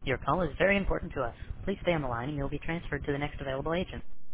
Your call is very important to us. Please stay on the line and you'll be transferred to the next available agent.